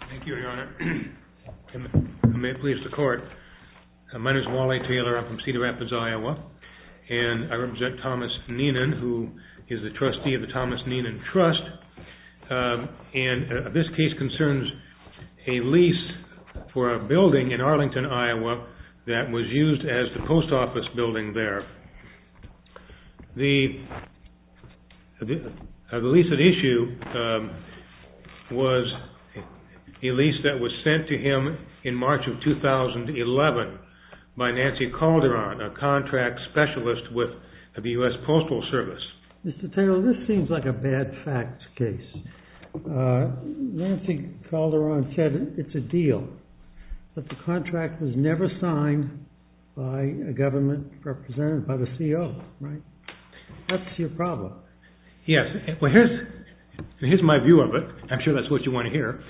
Thank you, Your Honor. May it please the Court. My name is Wally Taylor. I'm from Cedar Rapids, Iowa, and I represent Thomas Neenan, who is the trustee of the Thomas Neenan Trust. And this case concerns a lease for a building in Arlington, Iowa, that was used as the post office building there. The lease at issue was a lease that was sent to him in March of 2011 by Nancy Calderon, a contract specialist with the U.S. Postal Service. Mr. Taylor, this seems like a bad facts case. Nancy Calderon said it's a deal, but the contract was never signed by a government representative, by the CO, right? That's your problem. Yes. Well, here's my view of it. I'm sure that's what you want to hear.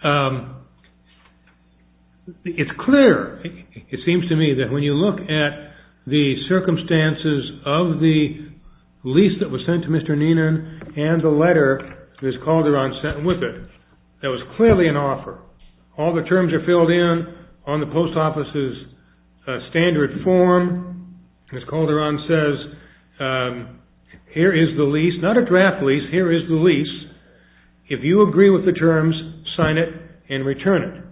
It's clear, it seems to me, that when you look at the circumstances of the lease that was sent to Mr. Neenan and the letter Ms. Calderon sent with it, that was clearly an offer. All the terms are filled in on the post office's standard form. Ms. Calderon says, here is the lease, not a draft lease, here is the lease. If you agree with the terms, sign it and return it.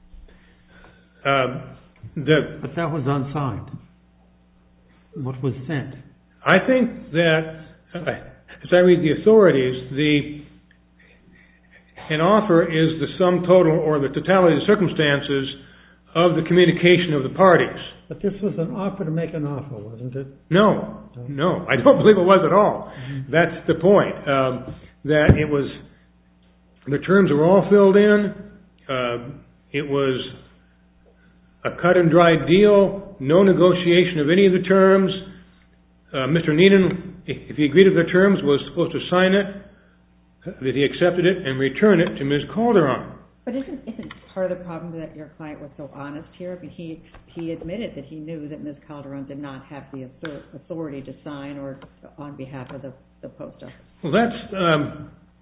But that was unsigned. What was sent? I think that, as I read the authorities, an offer is the sum total or the totality of the circumstances of the communication of the parties. But this was an offer to make an offer, wasn't it? No, I don't believe it was at all. Mm-hmm. That's the point. That it was, the terms were all filled in. It was a cut and dried deal, no negotiation of any of the terms. Mr. Neenan, if he agreed to the terms, was supposed to sign it, that he accepted it and return it to Ms. Calderon. But isn't part of the problem that your client was so honest here? I mean, he admitted that he knew that Ms. Calderon did not have the authority to sign or on behalf of the post office. Well, that's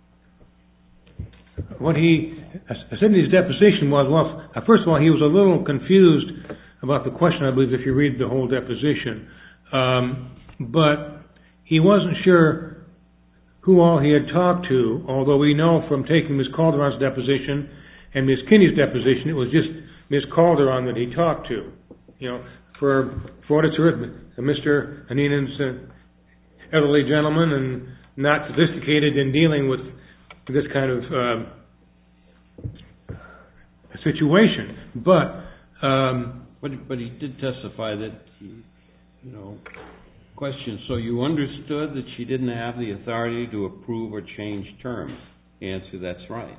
what he said in his deposition was, well, first of all, he was a little confused about the question, I believe, if you read the whole deposition. But he wasn't sure who all he had talked to, although we know from taking Ms. Calderon's deposition and Ms. Kinney's deposition, it was just Ms. Calderon that he talked to. You know, for what it's worth, Mr. Neenan's an elderly gentleman and not sophisticated in dealing with this kind of situation. But he did testify that he, question, so you understood that she didn't have the authority to approve or change terms. Answer, that's right.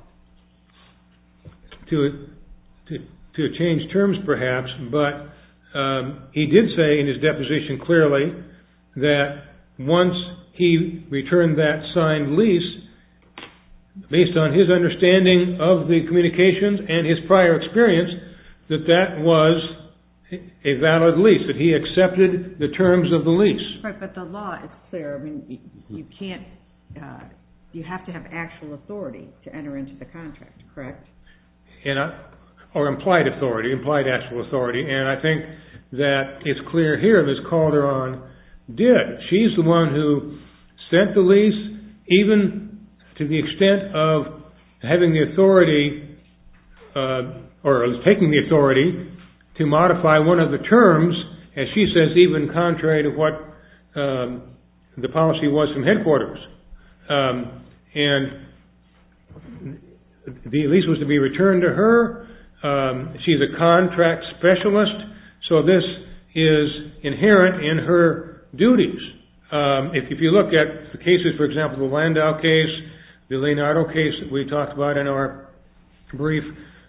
To change terms, perhaps, but he did say in his deposition clearly that once he returned that signed lease, based on his understanding of the communications and his prior experience, that was a valid lease, that he accepted the terms of the lease. Right, but the law is clear. I mean, you can't, you have to have actual authority to enter into the contract, correct? Or implied authority, implied actual authority, and I think that it's clear here Ms. Calderon did. She's the one who sent the lease, even to the extent of having the authority, or taking the authority to modify one of the terms, as she says, even contrary to what the policy was from headquarters. And the lease was to be returned to her. She's a contract specialist, so this is inherent in her duties. If you look at the cases, for example, the Landau case, the Leonardo case that we talked about in our brief,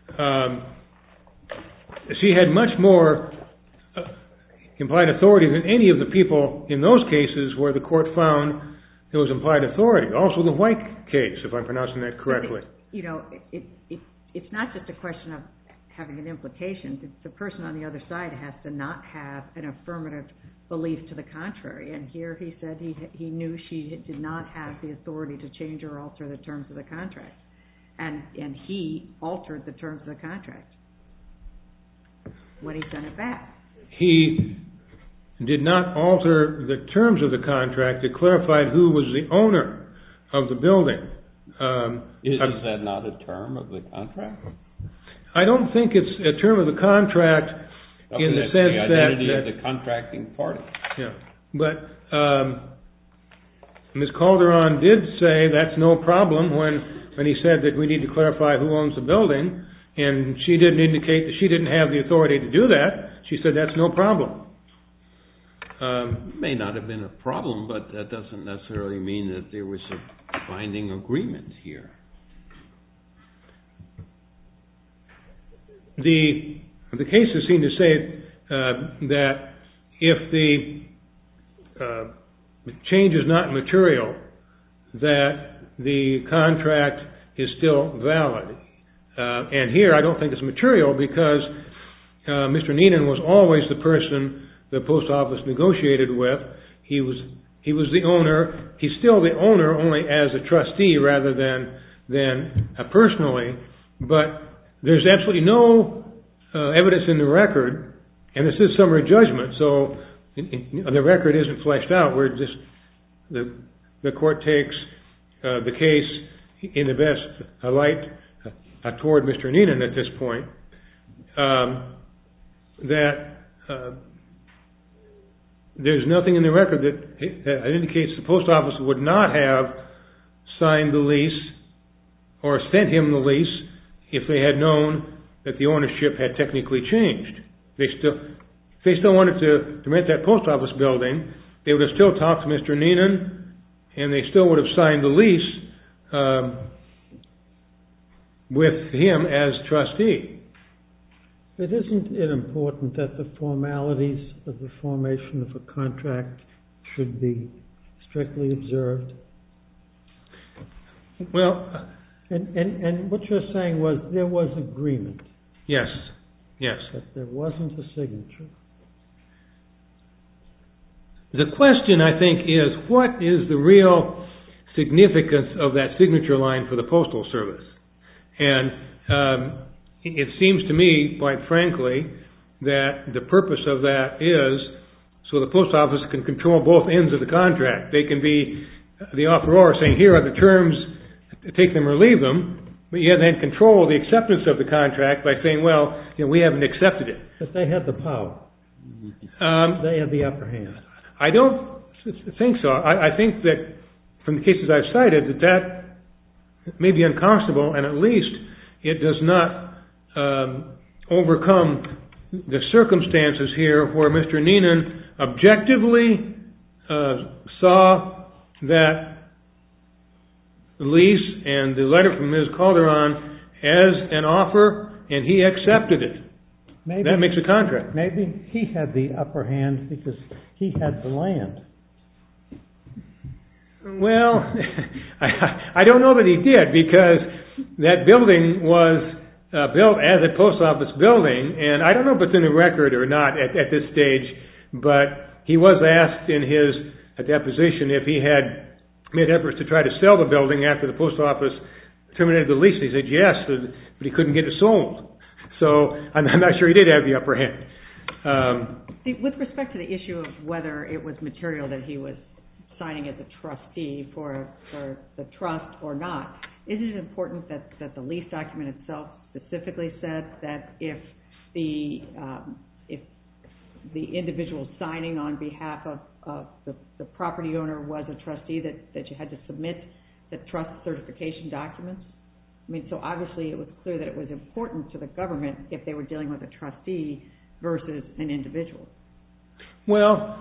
she had much more implied authority than any of the people in those cases where the court found there was implied authority. Also the White case, if I'm pronouncing that correctly. It's not just a question of having an implication. The person on the other side has to not have an affirmative belief to the contrary. And here he said he knew she did not have the authority to change or alter the terms of the contract. and he altered the terms of the contract when he sent it back. He did not alter the terms of the contract. It clarified who was the owner of the building. Is that not a term of the contract? I don't think it's a term of the contract in the sense that... the identity of the contracting party. Yeah, but Ms. Calderon did say that's no problem when he said that we need to clarify who owns the building, and she didn't indicate that she didn't have the authority to do that. She said that's no problem. It may not have been a problem, but that doesn't necessarily mean that there was a binding agreement here. The cases seem to say that if the change is not material, that the contract is still valid. And here I don't think it's material because Mr. Neenan was always the person the post office negotiated with. He was the owner. He's still the owner, only as a trustee rather than personally. But there's absolutely no evidence in the record, and this is summary judgment, so the record isn't fleshed out. We're just the court takes the case in the best light toward Mr. Neenan at this point. That there's nothing in the record that indicates the post office would not have signed the lease or sent him the lease if they had known that the ownership had technically changed. If they still wanted to rent that post office building, they would have still talked to Mr. Neenan, and they still would have signed the lease with him as trustee. But isn't it important that the formalities of the formation of a contract should be strictly observed? Well... And what you're saying was there was agreement. Yes. But there wasn't a signature. The question, I think, is what is the real significance of that signature line for the Postal Service? And it seems to me, quite frankly, that the purpose of that is so the post office can control both ends of the contract. They can be the offeror saying, here are the terms, take them or leave them, but you then control the acceptance of the contract by saying, well, we haven't accepted it. But they had the power. They had the upper hand. I don't think so. I think that from the cases I've cited, that may be unconscionable, and at least it does not overcome the circumstances here where Mr. Neenan objectively saw that the lease and the letter from Ms. Calderon as an offer, and he accepted it. That makes a contract. Maybe he had the upper hand because he had the land. Well, I don't know that he did, because that building was built as a post office building, and I don't know if it's in the record or not at this stage, but he was asked in his deposition if he had made efforts to try to sell the building after the post office terminated the lease. He said yes, but he couldn't get it sold. So I'm not sure he did have the upper hand. With respect to the issue of whether it was material that he was signing as a trustee for the trust or not, is it important that the lease document itself specifically said that if the individual signing on behalf of the property owner was a trustee, that you had to submit the trust certification documents? I mean, so obviously it was clear that it was important to the government if they were dealing with a trustee versus an individual. Well,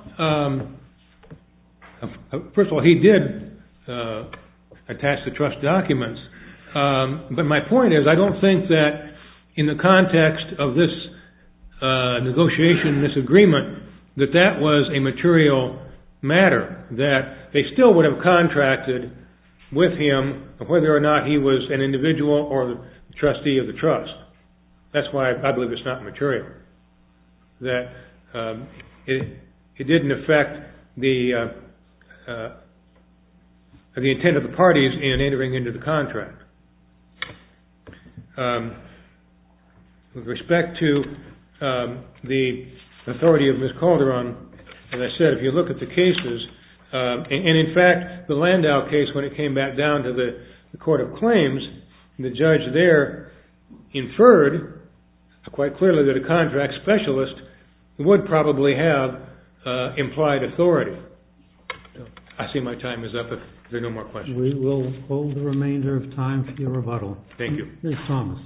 first of all, he did attach the trust documents. But my point is, I don't think that in the context of this negotiation, this agreement, that was a material matter, that they still would have contracted with him whether or not he was an individual or the trustee of the trust. That's why I believe it's not material. That it didn't affect the intent of the parties in entering into the contract. With respect to the authority of Ms. Calderon, as I said, if you look at the cases, and in fact, the Landau case, when it came back down to the Court of Claims, the judge there inferred quite clearly that a contract specialist would probably have implied authority. I see my time is up. If there are no more questions. We will hold the remainder of time for your rebuttal. Thank you. Ms. Thomas.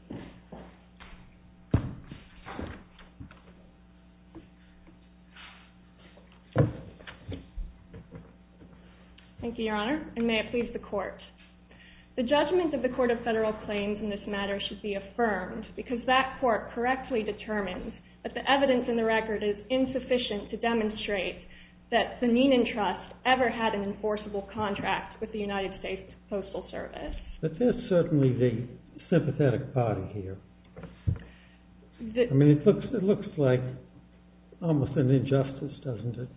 Thank you, Your Honor, and may it please the Court. The judgment of the Court of Federal Claims in this matter should be affirmed because that court correctly determined that the evidence in the record is insufficient to demonstrate that the Neenan Trust ever had an enforceable contract with the United States Postal Service. But there's certainly the sympathetic party here. It looks like almost an injustice, doesn't it?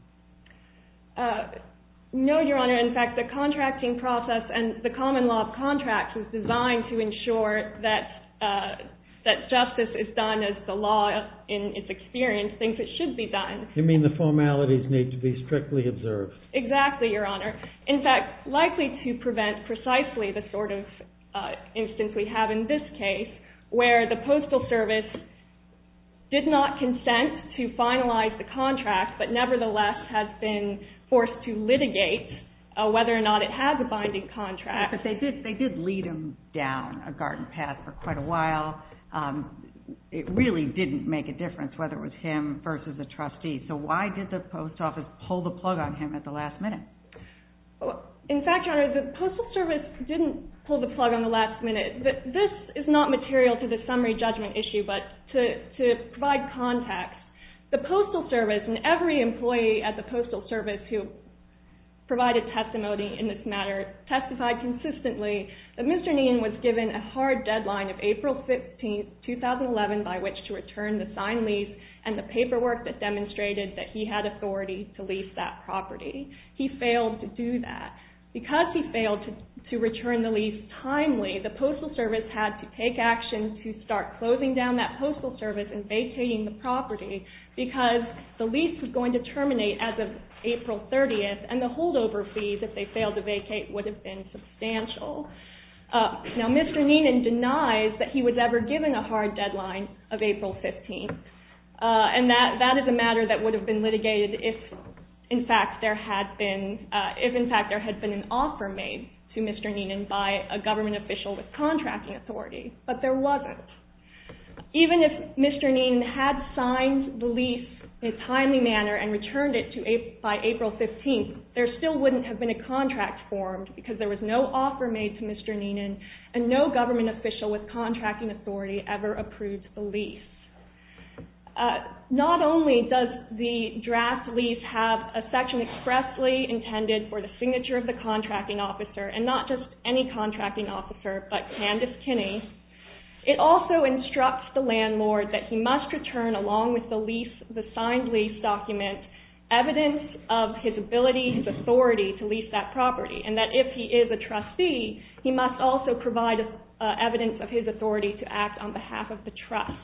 No, Your Honor. In fact, the contracting process and the common law of contracts is designed to ensure that justice is done as the law, in its experience, thinks it should be done. You mean the formalities need to be strictly observed? Exactly, Your Honor. In fact, likely to prevent precisely the sort of instance we have in this case, where the Postal Service did not consent to finalize the contract, but nevertheless has been forced to litigate whether or not it has a binding contract. But they did lead him down a garden path for quite a while. It really didn't make a difference whether it was him versus a trustee. So why did the Post Office pull the plug on him at the last minute? In fact, Your Honor, the Postal Service didn't pull the plug on the last minute. This is not material to the summary judgment issue, but to provide context, the Postal Service and every employee at the Postal Service who provided testimony in this matter testified consistently that Mr. Neenan was given a hard deadline of April 15, 2011 by which to return the signed lease and the paperwork that demonstrated that he had authority to lease that property. He failed to do that. Because he failed to return the lease timely, the Postal Service had to take action to start closing down that Postal Service and vacating the property because the lease was going to terminate as of April 30th, and the holdover fees, if they failed to vacate, would have been substantial. Now, Mr. Neenan denies that he was ever given a hard deadline of April 15th, and that is a matter that would have been litigated if, in fact, there had been an offer made to Mr. Neenan by a government official with contracting authority, but there wasn't. Even if Mr. Neenan had signed the lease in a timely manner and returned it by April 15th, there still wouldn't have been a contract formed because there was no offer made to Mr. Neenan and no government official with contracting authority ever approved the lease. Not only does the draft lease have a section expressly intended for the signature of the contracting officer, and not just any contracting officer, but Candace Kinney, it also instructs the landlord that he must return along with the signed lease document, evidence of his ability, his authority to lease that property, and that if he is a trustee, he must also provide evidence of his authority to act on behalf of the trust.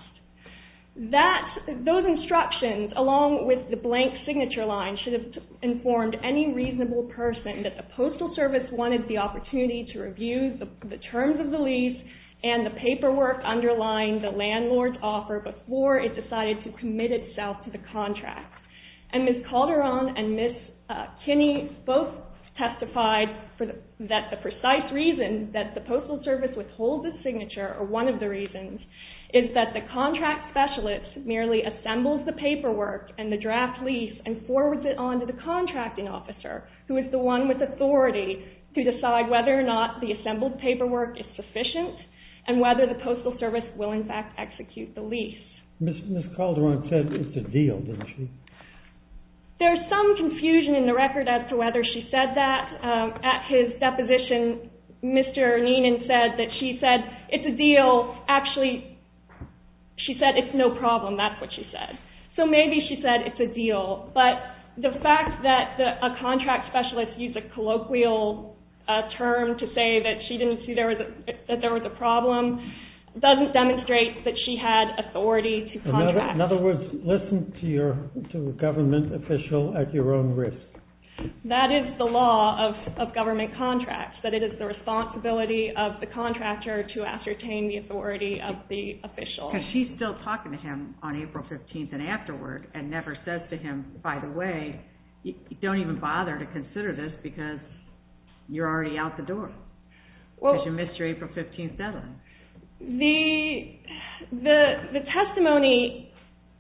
Those instructions, along with the blank signature line, should have informed any reasonable person that the Postal Service wanted the opportunity to review the terms of the lease and the paperwork underlying the landlord's offer before it decided to commit itself to the contract. And Ms. Calderon and Ms. Kinney both testified that the precise reason that the Postal Service withholds a signature, or one of the reasons, is that the contract specialist merely assembles the paperwork and the draft lease and forwards it on to the contracting officer, who is the one with authority to decide whether or not the assembled paperwork is sufficient and whether the Postal Service will in fact execute the lease. Ms. Calderon said it's a deal, didn't she? There's some confusion in the record as to whether she said that. At his deposition, Mr. Neenan said that she said, it's a deal. Actually, she said, it's no problem. That's what she said. So maybe she said it's a deal. But the fact that a contract specialist used a colloquial term to say that she didn't see that there was a problem, doesn't demonstrate that she had authority to contract. In other words, listen to a government official at your own risk. That is the law of government contracts, that it is the responsibility of the contractor to ascertain the authority of the official. Because she's still talking to him on April 15th and afterward, and never says to him, by the way, you don't even bother to consider this because you're already out the door. Because you missed your April 15th deadline. The testimony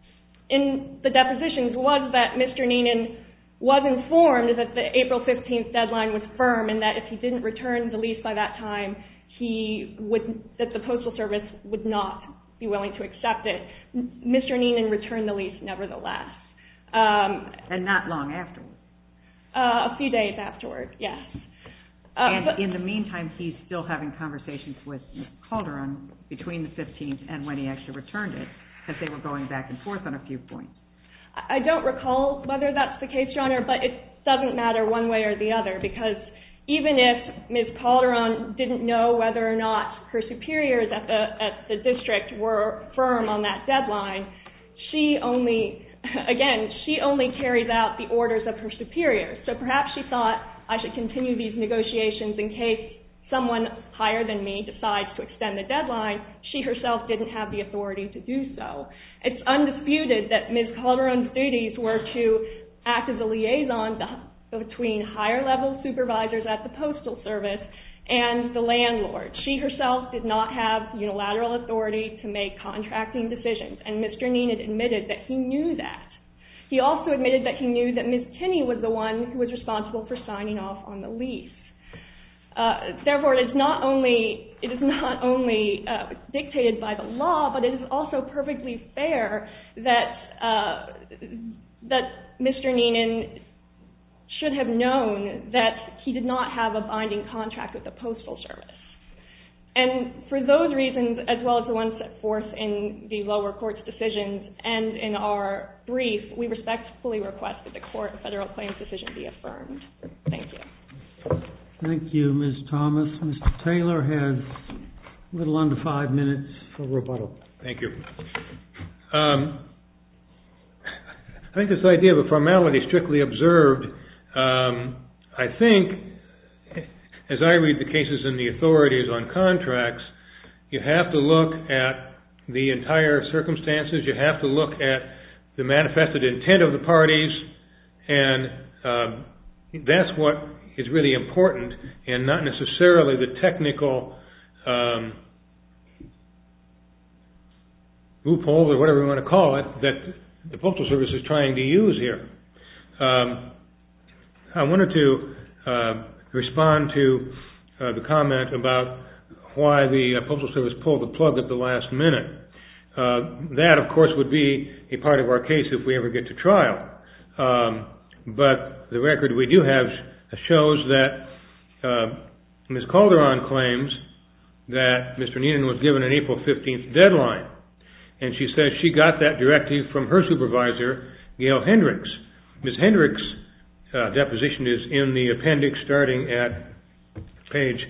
in the depositions was that Mr. Neenan was informed that the April 15th deadline was firm and that if he didn't return the lease by that time, that the Postal Service would not be willing to accept it. Mr. Neenan returned the lease nevertheless. And not long afterwards. A few days afterward, yes. And in the meantime, he's still having conversations with Ms. Calderon between the 15th and when he actually returned it, because they were going back and forth on a few points. I don't recall whether that's the case, Your Honor, but it doesn't matter one way or the other, because even if Ms. Calderon didn't know whether or not her superiors at the district were firm on that deadline, she only carries out the orders of her superiors. So perhaps she thought, I should continue these negotiations in case someone higher than me decides to extend the deadline. She herself didn't have the authority to do so. It's undisputed that Ms. Calderon's duties were to act as a liaison between higher-level supervisors at the Postal Service and the landlord. She herself did not have unilateral authority to make contracting decisions, and Mr. Neenan admitted that he knew that. He also admitted that he knew that Ms. Kinney was the one who was responsible for signing off on the lease. Therefore, it is not only dictated by the law, but it is also perfectly fair that Mr. Neenan should have known that he did not have a binding contract with the Postal Service. And for those reasons, as well as the ones set forth in the lower court's decisions and in our brief, we respectfully request that the Court of Federal Claims decision be affirmed. Thank you. Thank you, Ms. Thomas. Mr. Taylor has a little under 5 minutes for rebuttal. Thank you. I think this idea of a formality strictly observed, I think, as I read the cases in the authorities on contracts, you have to look at the entire circumstances, you have to look at the manifested intent of the parties, and that's what is really important, and not necessarily the technical loophole, or whatever you want to call it, that the Postal Service is trying to use here. I wanted to respond to the comment about why the Postal Service pulled the plug at the last minute. That, of course, would be a part of our case if we ever get to trial. But the record we do have shows that Ms. Calderon claims that Mr. Neenan was given an April 15th deadline. And she says she got that directive from her supervisor, Gail Hendricks. Ms. Hendricks' deposition is in the appendix starting at page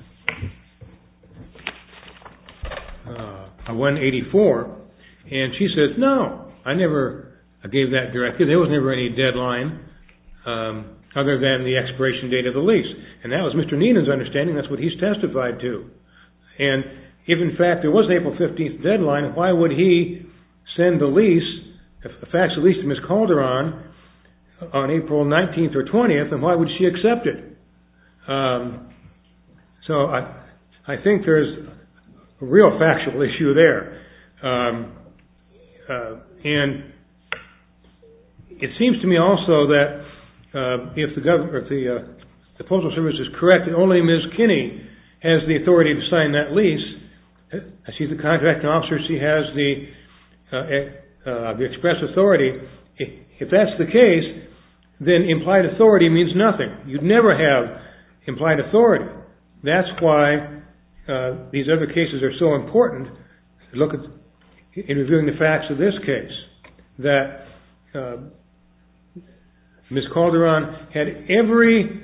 184. And she says, no, I never gave that directive. There was never any deadline other than the expiration date of the lease. And that was Mr. Neenan's understanding. That's what he's testified to. And if, in fact, there was an April 15th deadline, why would he send the lease, a fax lease to Ms. Calderon on April 19th or 20th, and why would she accept it? So I think there's a real factual issue there. And it seems to me also that if the Postal Service is correct that only Ms. Kinney has the authority to sign that lease, she's the contracting officer, she has the express authority. If that's the case, then implied authority means nothing. You'd never have implied authority. That's why these other cases are so important. Look at, in reviewing the facts of this case, that Ms. Calderon had every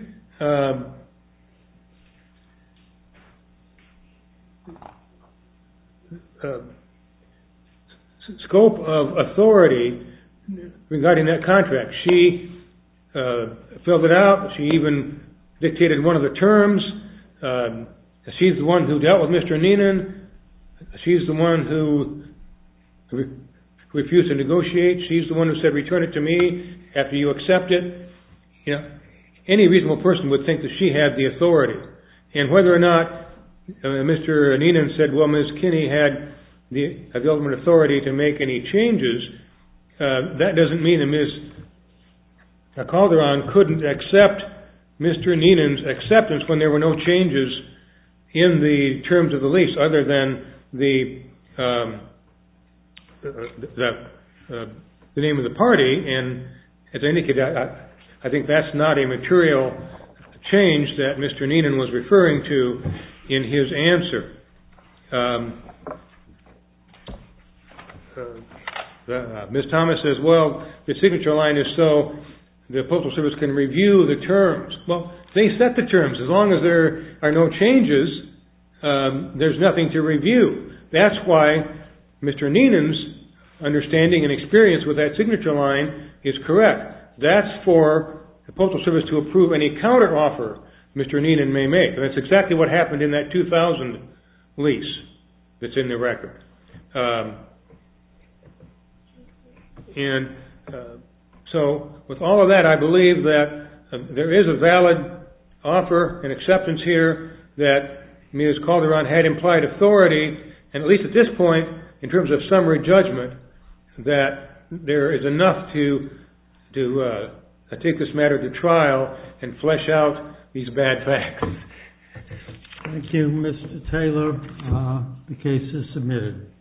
scope of authority regarding that contract. She filled it out. She even dictated one of the terms. She's the one who dealt with Mr. Neenan. She's the one who refused to negotiate. She's the one who said, return it to me after you accept it. You know, any reasonable person would think that she had the authority. And whether or not Mr. Neenan said, well, Ms. Kinney had the ultimate authority to make any changes, that doesn't mean that Ms. Calderon couldn't accept Mr. Neenan's acceptance when there were no changes in the terms of the lease other than the name of the party. And as I indicated, I think that's not a material change that Mr. Neenan was referring to in his answer. Ms. Thomas says, well, the signature line is so the Postal Service can review the terms. Well, they set the terms. As long as there are no changes, there's nothing to review. That's why Mr. Neenan's understanding and experience with that signature line is correct. That's for the Postal Service to approve any counteroffer Mr. Neenan may make. And that's exactly what happened in that 2000 lease that's in the record. So with all of that, I believe that there is a valid offer and acceptance here that Ms. Calderon had implied authority, and at least at this point, in terms of summary judgment, that there is enough to take this matter to trial and flesh out these bad facts. Thank you, Mr. Taylor. The case is submitted.